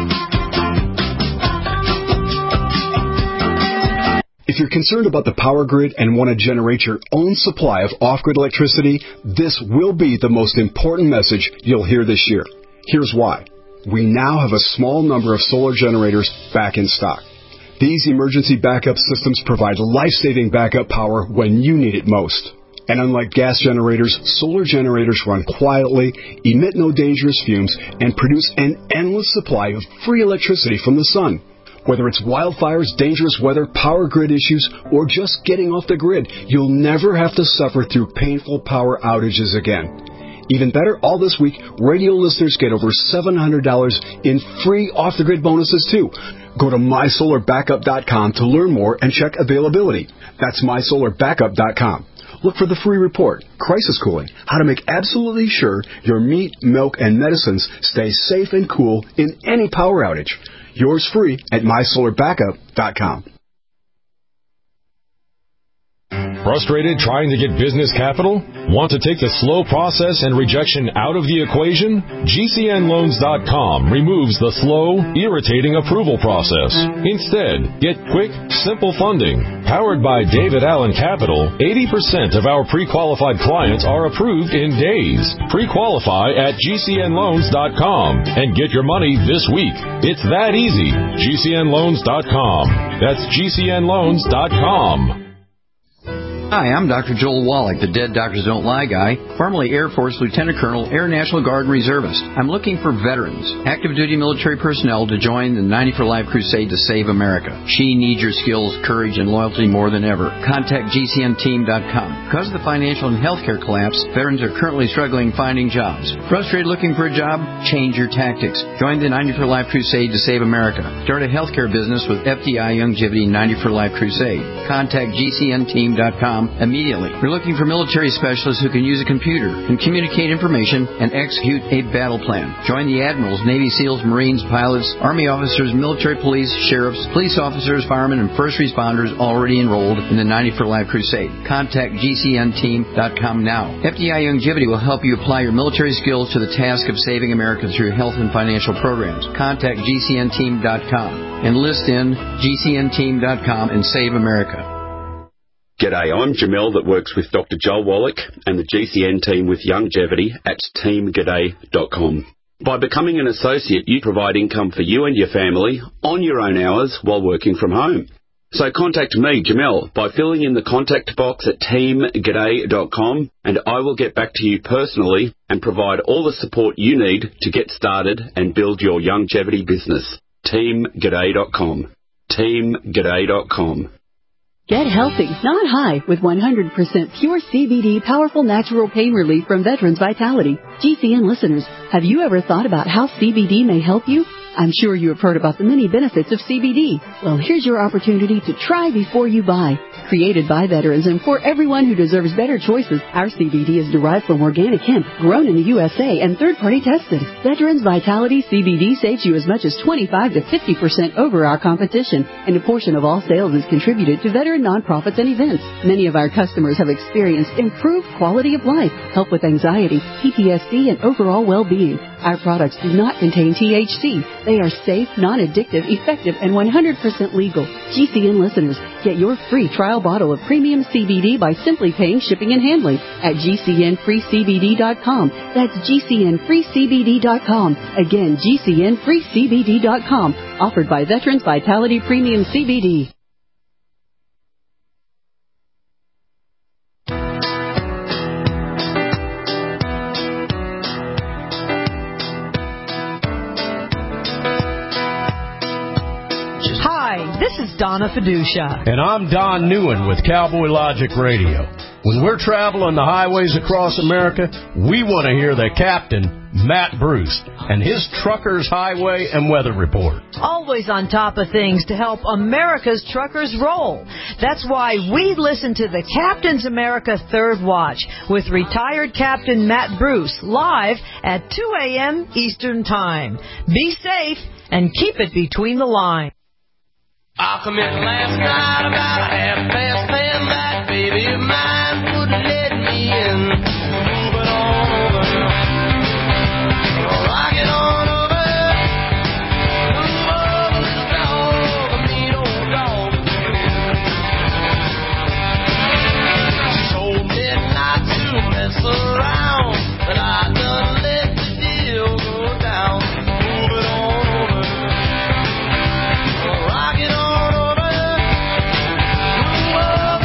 If you're concerned about the power grid and want to generate your own supply of off-grid electricity, this will be the most important message you'll hear this year. Here's why. We now have a small number of solar generators back in stock. These emergency backup systems provide life-saving backup power when you need it most. And unlike gas generators, solar generators run quietly, emit no dangerous fumes, and produce an endless supply of free electricity from the sun. Whether it's wildfires, dangerous weather, power grid issues, or just getting off the grid, you'll never have to suffer through painful power outages again. Even better, all this week, radio listeners get over seven hundred dollars in free off-the-grid bonuses, too. Go to my solar backup dot com to learn more and check availability. That's my solar backup dot com. look for the free report, Crisis Cooling, how to make absolutely sure your meat, milk, and medicines stay safe and cool in any power outage. Yours free at my solar backup dot com. Frustrated trying to get business capital? Want to take the slow process and rejection out of the equation? G C N loans dot com removes the slow, irritating approval process. Instead, get quick, simple funding. Powered by David Allen Capital, eighty percent of our pre-qualified clients are approved in days. Pre-qualify at G C N loans dot com and get your money this week. It's that easy. G C N loans dot com. That's G C N loans dot com. Hi, I'm Doctor Joel Wallach, the Dead Doctors Don't Lie guy, formerly Air Force Lieutenant Colonel, Air National Guard and Reservist. I'm looking for veterans, active duty military personnel to join the ninety for Life crusade to save America. She needs your skills, courage, and loyalty more than ever. Contact G C N team dot com. Because of the financial and healthcare collapse, veterans are currently struggling finding jobs. Frustrated looking for a job? Change your tactics. Join the ninety for Life crusade to save America. Start a healthcare business with F D I Longevity ninety for Life crusade. Contact G C N team dot com immediately. We're looking for military specialists who can use a computer and communicate information and execute a battle plan. Join the admirals, Navy SEALs, Marines, pilots, Army officers, military police, sheriffs, police officers, firemen, and first responders already enrolled in the ninety for Life crusade. Contact G C N team dot com now. F D I Longevity will help you apply your military skills to the task of saving America through health and financial programs. Contact G C N team dot com. Enlist in G C N team dot com and save America. G'day, I'm Jamel that works with Doctor Joel Wallach and the G C N team with Longevity at team g'day dot com. By becoming an associate, you provide income for you and your family on your own hours while working from home. So contact me, Jamel, by filling in the contact box at team g'day dot com, and I will get back to you personally and provide all the support you need to get started and build your longevity business. team g'day dot com. team g'day dot com. Get healthy, not high, with one hundred percent pure C B D powerful natural pain relief from Veterans Vitality. G C N listeners, have you ever thought about how C B D may help you? I'm sure you have heard about the many benefits of C B D. Well, here's your opportunity to try before you buy. Created by veterans and for everyone who deserves better choices, our C B D is derived from organic hemp, grown in the U S A, and third-party tested. Veterans Vitality C B D saves you as much as twenty-five to fifty percent over our competition, and a portion of all sales is contributed to veteran nonprofits and events. Many of our customers have experienced improved quality of life, help with anxiety, P T S D, and overall well-being. Our products do not contain T H C. They are safe, non-addictive, effective, and one hundred percent legal. G C N listeners, get your free trial bottle of premium C B D by simply paying shipping and handling at G C N free C B D dot com. That's G C N free C B D dot com. Again, G C N free C B D dot com. Offered by Veterans Vitality Premium C B D. This is Donna Fiducia. And I'm Don Newen with Cowboy Logic Radio. When we're traveling the highways across America, we want to hear the captain, Matt Bruce, and his Truckers Highway and Weather Report. Always on top of things to help America's truckers roll. That's why we listen to the Captain's America Third Watch with retired Captain Matt Bruce live at two a.m. Eastern Time. Be safe and keep it between the lines. I come in last night about a half past ten. That baby of mine wouldn't let me in. Move it on over, rock it on over. Move over, little dog, a mean old dog. She told me not to mess around, but I done let the deal go down. Move it on over, rock it on over. Move over.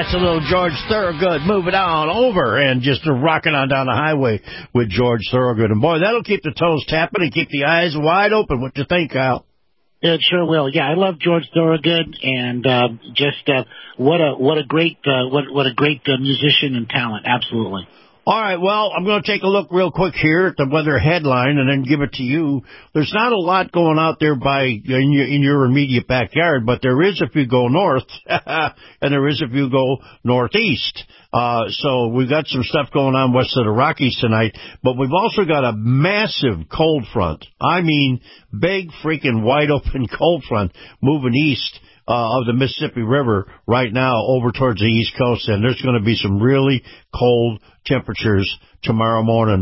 That's a little George Thorogood moving on over and just rocking on down the highway with George Thorogood. And, boy, that'll keep the toes tapping and keep the eyes wide open. What you think, Kyle? It sure will. Yeah, I love George Thorogood, and uh, just uh, what a what a great uh, what what a great uh, musician and talent. Absolutely. All right, well, I'm going to take a look real quick here at the weather headline and then give it to you. There's not a lot going out there by in your, in your immediate backyard, but there is if you go north, and there is if you go northeast. Uh, so we've got some stuff going on west of the Rockies tonight, but we've also got a massive cold front. I mean, big freaking wide open cold front moving east Uh, of the Mississippi River right now over towards the East Coast, and there's going to be some really cold temperatures tomorrow morning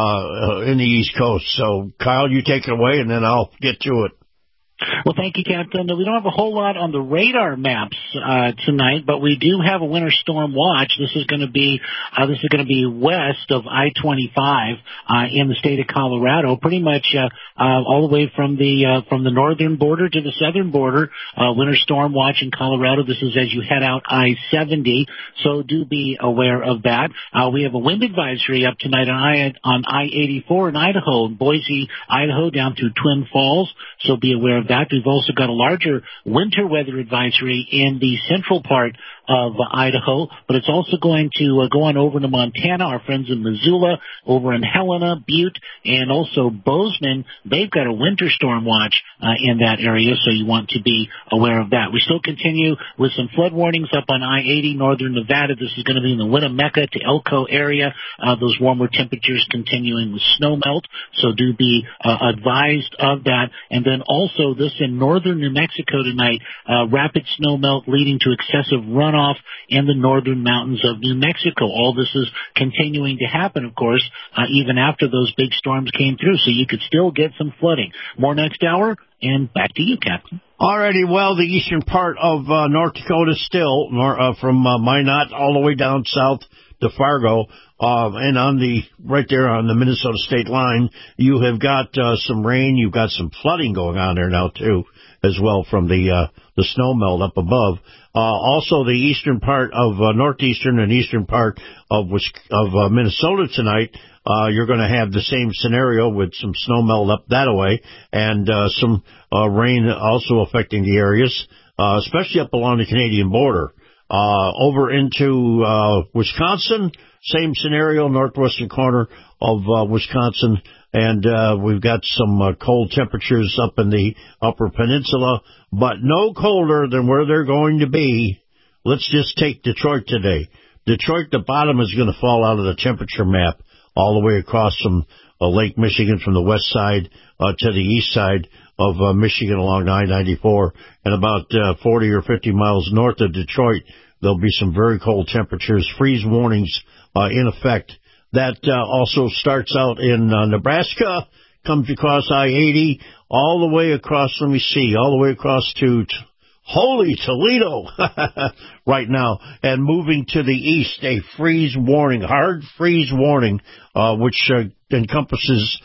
uh, in the East Coast. So, Kyle, you take it away, and then I'll get to it. Well, thank you, Captain. We don't have a whole lot on the radar maps uh, tonight, but we do have a winter storm watch. This is going to be uh, this is going to be west of I twenty-five uh, in the state of Colorado, pretty much uh, uh, all the way from the uh, from the northern border to the southern border. Uh, winter storm watch in Colorado. This is as you head out I seventy, so do be aware of that. Uh, we have a wind advisory up tonight on I on I eighty-four in Idaho, Boise, Idaho, down to Twin Falls. So be aware of that. We've also got a larger winter weather advisory in the central part of uh, Idaho, but it's also going to uh, go on over to Montana. Our friends in Missoula, over in Helena, Butte, and also Bozeman, they've got a winter storm watch uh, in that area, so you want to be aware of that. We still continue with some flood warnings up on I eighty, northern Nevada. This is going to be in the Winnemucca to Elko area. Uh, those warmer temperatures continuing with snow melt, so do be uh, advised of that. And then also this in northern New Mexico tonight, uh, rapid snow melt leading to excessive runoff in the northern mountains of New Mexico. All this is continuing to happen, of course, uh, even after those big storms came through, so you could still get some flooding. More next hour, and back to you, Captain. Alrighty, well, the eastern part of uh, North Dakota still, nor, uh, from uh, Minot all the way down south to Fargo, uh, and on the right there on the Minnesota state line, you have got uh, some rain. You've got some flooding going on there now too, as well from the uh, the snow melt up above. Uh, also, the eastern part of uh, northeastern and eastern part of of uh, Minnesota tonight, uh, you're going to have the same scenario with some snow melt up that way, and uh, some uh, rain also affecting the areas, uh, especially up along the Canadian border. Uh, over into uh, Wisconsin, same scenario, northwestern corner of uh, Wisconsin, and uh, we've got some uh, cold temperatures up in the Upper Peninsula, but no colder than where they're going to be. Let's just take Detroit today. Detroit, the bottom is going to fall out of the temperature map all the way across from uh, Lake Michigan from the west side uh, to the east side of uh, Michigan along I ninety-four, and about uh, forty or fifty miles north of Detroit, there'll be some very cold temperatures, freeze warnings uh, in effect. That uh, also starts out in uh, Nebraska, comes across I eighty, all the way across, let me see, all the way across to t- holy Toledo right now, and moving to the east, a freeze warning, hard freeze warning, uh, which uh, encompasses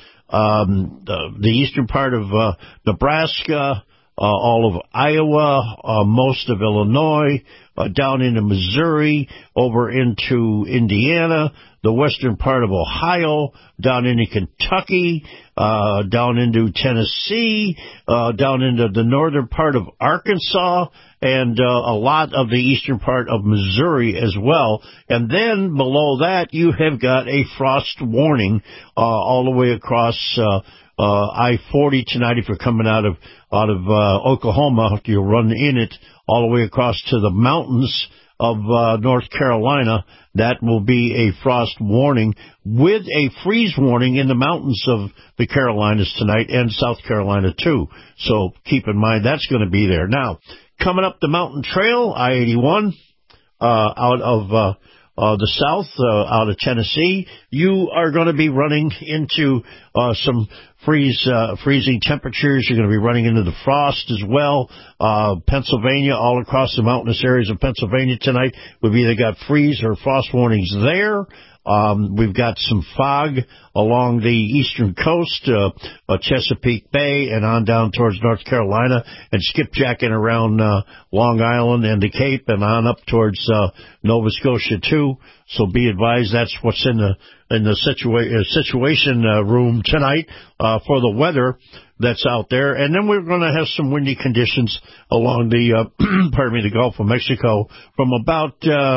Um, the, the eastern part of uh, Nebraska, uh, all of Iowa, uh, most of Illinois, uh, down into Missouri, over into Indiana, the western part of Ohio, down into Kentucky, uh, down into Tennessee, uh, down into the northern part of Arkansas, and uh, a lot of the eastern part of Missouri as well. And then below that, you have got a frost warning uh, all the way across uh, uh, I forty tonight. If you're coming out of out of uh, Oklahoma, you'll run in it all the way across to the mountains of uh, North Carolina. That will be a frost warning with a freeze warning in the mountains of the Carolinas tonight and South Carolina too. So keep in mind that's going to be there. Now, coming up the mountain trail, I eighty-one, uh, out of uh, uh, the south, uh, out of Tennessee, you are going to be running into uh, some freeze, uh, freezing temperatures. You're going to be running into the frost as well. Uh, Pennsylvania, all across the mountainous areas of Pennsylvania tonight, we've either got freeze or frost warnings there. Um, we've got some fog along the eastern coast, uh, uh, Chesapeake Bay, and on down towards North Carolina, and skipjacking around uh, Long Island and the Cape, and on up towards uh, Nova Scotia too. So be advised, that's what's in the in the situa- uh, situation uh, room tonight uh, for the weather that's out there. And then we're going to have some windy conditions along the, uh, pardon me, the Gulf of Mexico from about, uh,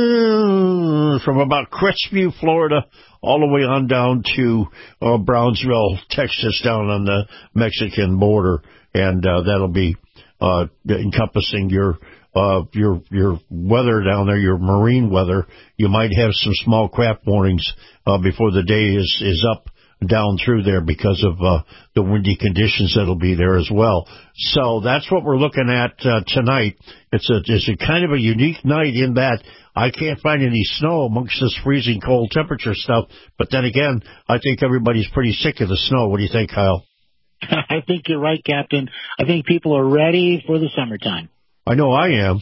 from about Crestview, Florida, all the way on down to uh, Brownsville, Texas, down on the Mexican border. And uh, that'll be uh, encompassing your uh, your your weather down there, your marine weather. You might have some small craft warnings uh, before the day is, is up down through there because of uh, the windy conditions that'll be there as well. So that's what we're looking at uh, tonight. It's a, it's a kind of a unique night in that I can't find any snow amongst this freezing cold temperature stuff. But then again, I think everybody's pretty sick of the snow. What do you think, Kyle? I think you're right, Captain. I think people are ready for the summertime. I know I am.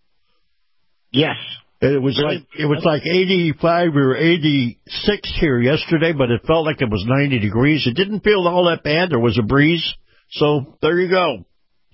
Yes. It was like it was like eighty-five or eighty-six here yesterday, but it felt like it was ninety degrees. It didn't feel all that bad. There was a breeze. So there you go.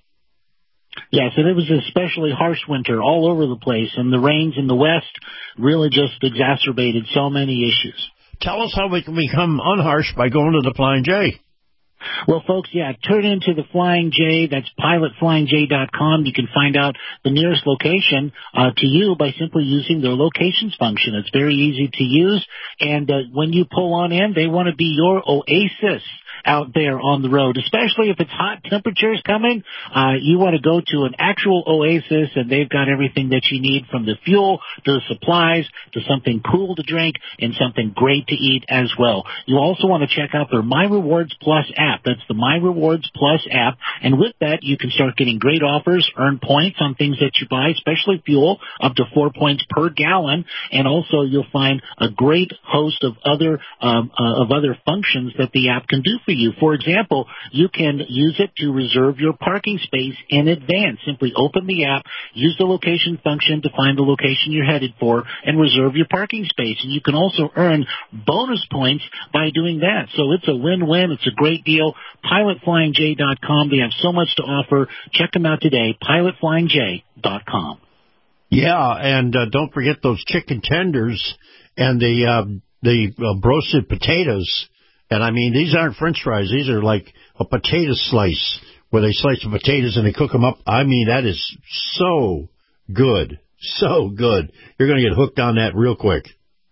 Yes, and it was an especially harsh winter all over the place, and the rains in the west really just exacerbated so many issues. Tell us how we can become unharsh by going to the Flying J. Well, folks, yeah, turn into the Flying J. That's pilot flying j dot com. You can find out the nearest location uh, to you by simply using their locations function. It's very easy to use, and uh, when you pull on in, they want to be your oasis out there on the road, especially if it's hot temperatures coming. Uh, you want to go to an actual oasis, and they've got everything that you need, from the fuel to the supplies to something cool to drink and something great to eat as well. You also want to check out their My Rewards Plus app. That's the My Rewards Plus app, and with that, you can start getting great offers, earn points on things that you buy, especially fuel, up to four points per gallon, and also you'll find a great host of other um, uh, of other functions that the app can do for you. For example, you can use it to reserve your parking space in advance. Simply open the app, use the location function to find the location you're headed for, and reserve your parking space. And you can also earn bonus points by doing that. So it's a win-win. It's a great deal. pilot flying j dot com. They have so much to offer. Check them out today, pilot flying j dot com. Yeah, and uh, don't forget those chicken tenders and the uh, the uh, roasted potatoes. And, I mean, these aren't French fries. These are like a potato slice where they slice the potatoes and they cook them up. I mean, that is so good, so good. You're going to get hooked on that real quick.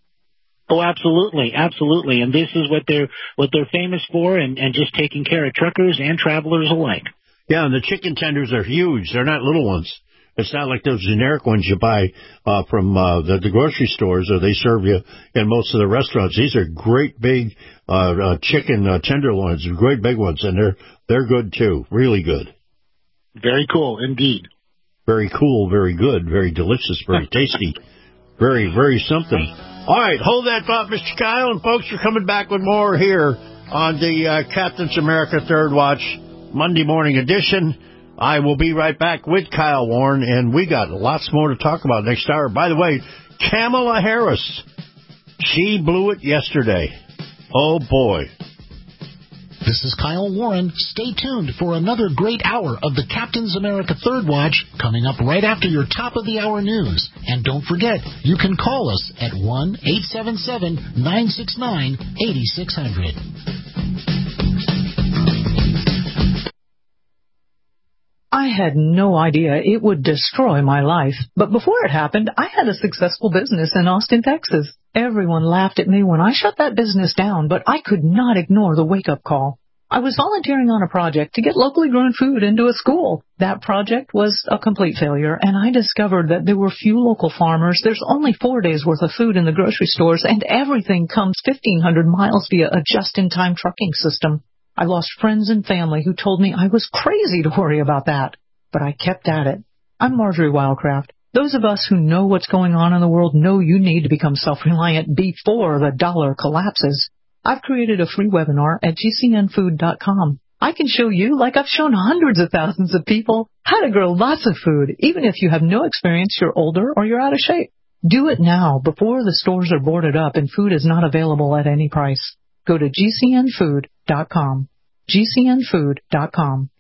Oh, absolutely, absolutely. And this is what they're what they're famous for, and, and just taking care of truckers and travelers alike. Yeah, and the chicken tenders are huge. They're not little ones. It's not like those generic ones you buy uh, from uh, the, the grocery stores, or they serve you in most of the restaurants. These are great big uh, uh, chicken uh, tenderloins, great big ones, and they're they're good too, really good. Very cool, indeed. Very cool, very good, very delicious, very tasty, very very something. All right, hold that thought, Mister Kyle, and folks, you're coming back with more here on the uh, Captain's America Third Watch Monday morning edition. I will be right back with Kyle Warren, and we got lots more to talk about next hour. By the way, Kamala Harris, she blew it yesterday. Oh, boy. This is Kyle Warren. Stay tuned for another great hour of the Captain's America Third Watch coming up right after your top-of-the-hour news. And don't forget, you can call us at one eight seven seven, nine six nine, eight six zero zero. I had no idea it would destroy my life. But before it happened, I had a successful business in Austin, Texas. Everyone laughed at me when I shut that business down, but I could not ignore the wake-up call. I was volunteering on a project to get locally grown food into a school. That project was a complete failure, and I discovered that there were few local farmers. There's only four days' worth of food in the grocery stores, and everything comes fifteen hundred miles via a just-in-time trucking system. I lost friends and family who told me I was crazy to worry about that. But I kept at it. I'm Marjorie Wildcraft. Those of us who know what's going on in the world know you need to become self-reliant before the dollar collapses. I've created a free webinar at G C N food dot com. I can show you, like I've shown hundreds of thousands of people, how to grow lots of food, even if you have no experience, you're older, or you're out of shape. Do it now before the stores are boarded up and food is not available at any price. Go to G C N food dot com. G C N food dot com.